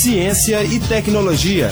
ciência e tecnologia.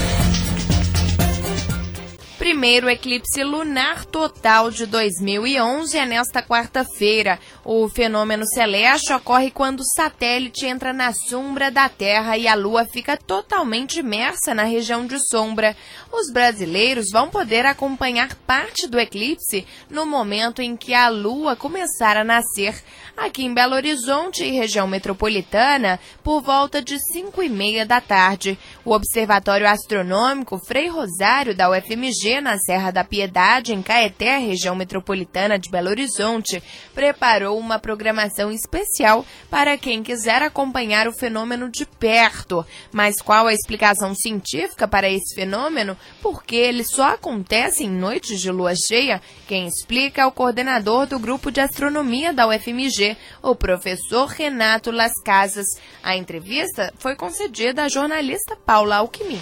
Primeiro eclipse lunar total de 2011 é nesta quarta-feira. O fenômeno celeste ocorre quando o satélite entra na sombra da Terra e a Lua fica totalmente imersa na região de sombra. Os brasileiros vão poder acompanhar parte do eclipse no momento em que a Lua começar a nascer. Aqui em Belo Horizonte e região metropolitana, por volta de 5h30 da tarde. O Observatório Astronômico Frei Rosário da UFMG, na Serra da Piedade, em Caeté, região metropolitana de Belo Horizonte, preparou uma programação especial para quem quiser acompanhar o fenômeno de perto. Mas qual a explicação científica para esse fenômeno? Por que ele só acontece em noites de lua cheia? Quem explica é o coordenador do Grupo de Astronomia da UFMG, o professor Renato Las Casas. A entrevista foi concedida à jornalista Paula Alckmin.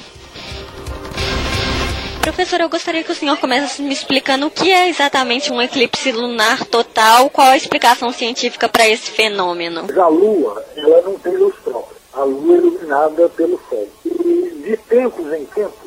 Professor, eu gostaria que o senhor começasse me explicando o que é exatamente um eclipse lunar total, qual a explicação científica para esse fenômeno. A Lua, ela não tem luz própria. A Lua é iluminada pelo Sol. E de tempos em tempos,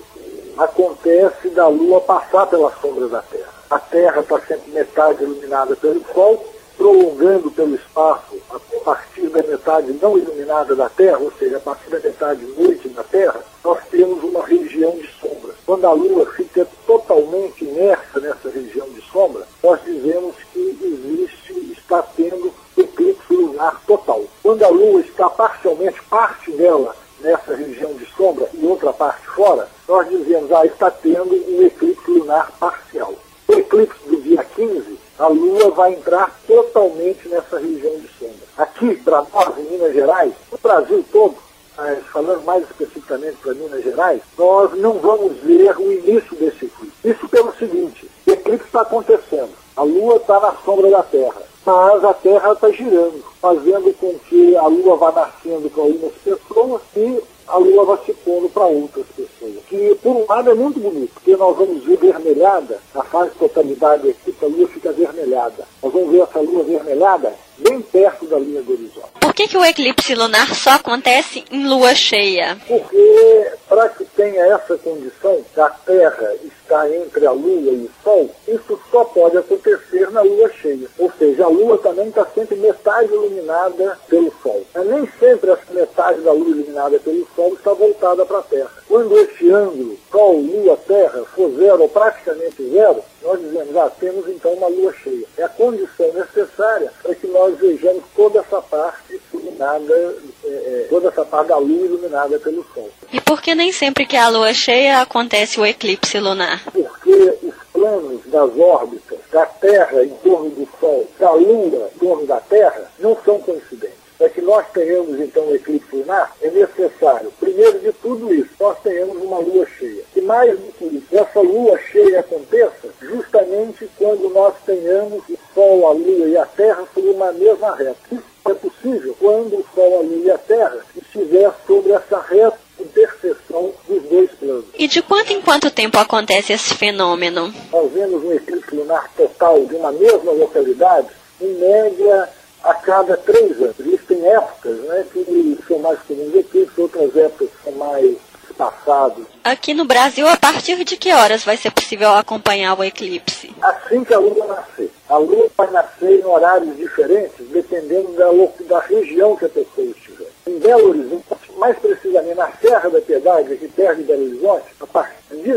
acontece da Lua passar pela sombra da Terra. A Terra está sempre metade iluminada pelo Sol, prolongando pelo espaço a partir da metade não iluminada da Terra, ou seja, a partir da metade noite da Terra, nós temos uma região de sombra. Quando a Lua fica totalmente imersa nessa região de sombra, nós dizemos que está tendo eclipse lunar total. Quando a Lua está parcialmente, parte dela nessa região de sombra e outra parte fora, nós dizemos, está tendo um eclipse lunar parcial. O eclipse do dia 15, a Lua vai entrar totalmente nessa região de sombra. Aqui, para nós, em Minas Gerais, no Brasil todo, falando mais especificamente para Minas Gerais, nós não vamos ver o início desse eclipse. Isso pelo seguinte, o eclipse está acontecendo, a Lua está na sombra da Terra, mas a Terra está girando, fazendo com que a Lua vá nascendo para algumas pessoas e a Lua vai se pondo para outras pessoas. Que, por um lado, é muito bonito, porque nós vamos ver vermelhada, na fase de totalidade do eclipse, a Lua fica vermelhada. Nós vamos ver essa Lua vermelhada bem perto da linha do horizonte. Por que o eclipse lunar só acontece em lua cheia? Porque, para que tenha essa condição, da Terra estar entre a Lua e o Sol, isso só pode acontecer na Lua cheia. Ou seja, a Lua também está sempre metade iluminada pelo Sol. Mas nem sempre essa metade da Lua iluminada pelo Sol está voltada para a Terra. Quando esse ângulo Sol, Lua, Terra for zero ou praticamente zero, nós dizemos, temos então uma Lua cheia. É a condição necessária para que nós vejamos toda essa parte iluminada, toda essa parte da Lua iluminada pelo Sol. E por que nem sempre que a Lua cheia acontece o eclipse lunar? Porque os planos das órbitas da Terra em torno do Sol, da Lua em torno da Terra, não são coincidentes. Para que nós tenhamos, então, um eclipse lunar, é necessário, primeiro de tudo isso, nós tenhamos uma lua cheia. E mais do que isso, essa lua cheia aconteça justamente quando nós tenhamos o Sol, a Lua e a Terra sobre uma mesma reta. Isso é possível quando o Sol, a Lua e a Terra estiver sobre essa reta interseção dos dois planos. E de quanto em quanto tempo acontece esse fenômeno? Nós vemos um eclipse lunar total de uma mesma localidade, em média, a cada 3 anos. Existem épocas, que são mais comuns aqui, outras épocas são mais passadas. Aqui no Brasil, a partir de que horas vai ser possível acompanhar o eclipse? Assim que a Lua nascer. A Lua vai nascer em horários diferentes, dependendo da região que a pessoa estiver. Em Belo Horizonte, mais precisamente na Serra da Piedade, aqui perto de Belo Horizonte, a partir de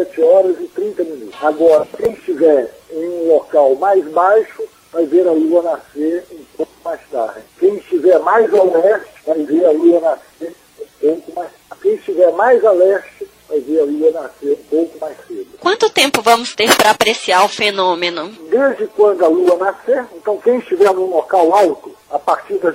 17h30. Agora, quem estiver em um local mais baixo, vai ver a Lua nascer um pouco mais tarde. Quem estiver mais ao leste, vai ver a Lua nascer um pouco mais tarde. Quem estiver mais a leste, vai ver a Lua nascer um pouco mais cedo. Quanto tempo vamos ter para apreciar o fenômeno? Desde quando a Lua nascer, então quem estiver num local alto, a partir das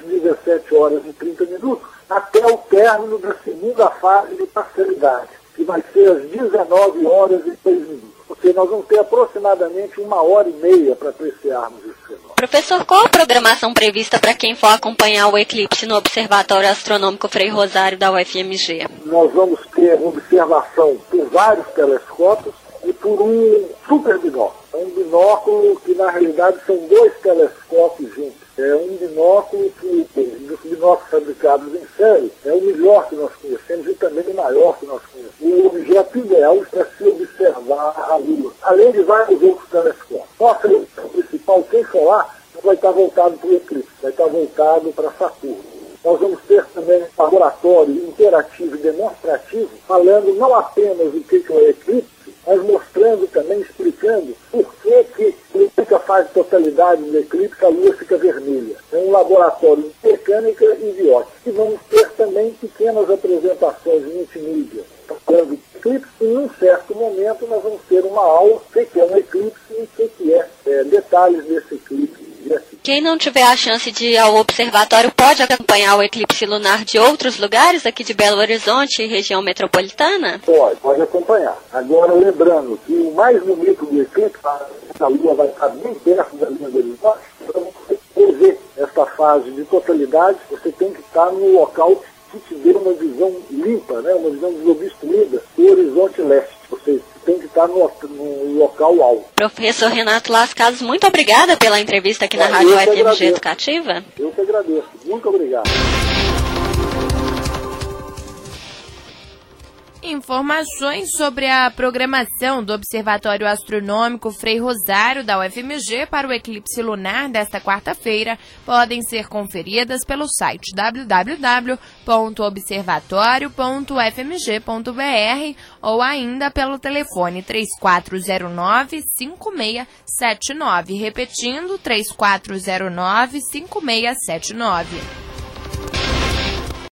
17h30, até o término da segunda fase de parcialidade, que vai ser às 19h03. Porque nós vamos ter aproximadamente 1h30 para apreciarmos esse fenômeno. Professor, qual a programação prevista para quem for acompanhar o eclipse no Observatório Astronômico Frei Rosário da UFMG? Nós vamos ter observação por vários telescópios e por um super binóculo. É um binóculo que, na realidade, são 2 telescópios juntos. É um binóculo que, dos binóculos fabricados em série, é o melhor que nós conhecemos e também o maior que nós conhecemos. O objeto ideal para se observar a Lua, além de vários outros telescópios. Nossa missão principal, o tempo solar, vai estar voltado para o eclipse, vai estar voltado para Saturno. Nós vamos ter também um laboratório interativo e demonstrativo, falando não apenas o que é o eclipse, mas mostrando também, explicando por que durante a fase de totalidade do eclipse a Lua fica vermelha. É um laboratório de mecânica e de ótica. E vamos ter também pequenas apresentações multimídia, falando do eclipse, e em um certo momento nós vamos ter uma aula do que é um eclipse e o que é detalhes desse eclipse. Quem não tiver a chance de ir ao observatório pode acompanhar o eclipse lunar de outros lugares aqui de Belo Horizonte e região metropolitana? Pode acompanhar. Agora, lembrando que o mais bonito do eclipse, a Lua vai estar bem perto da linha do horizonte, para você ver essa fase de totalidade, você tem que estar no local que te dê uma visão limpa, né, uma visão desobstruída do horizonte leste. Você tem que estar no local alto. Professor Renato Lascasos, muito obrigada pela entrevista aqui na Rádio FMG Educativa. Eu que agradeço. Muito obrigado. Informações sobre a programação do Observatório Astronômico Frei Rosário da UFMG para o eclipse lunar desta quarta-feira podem ser conferidas pelo site www.observatorio.fmg.br ou ainda pelo telefone 3409-5679, repetindo 3409-5679.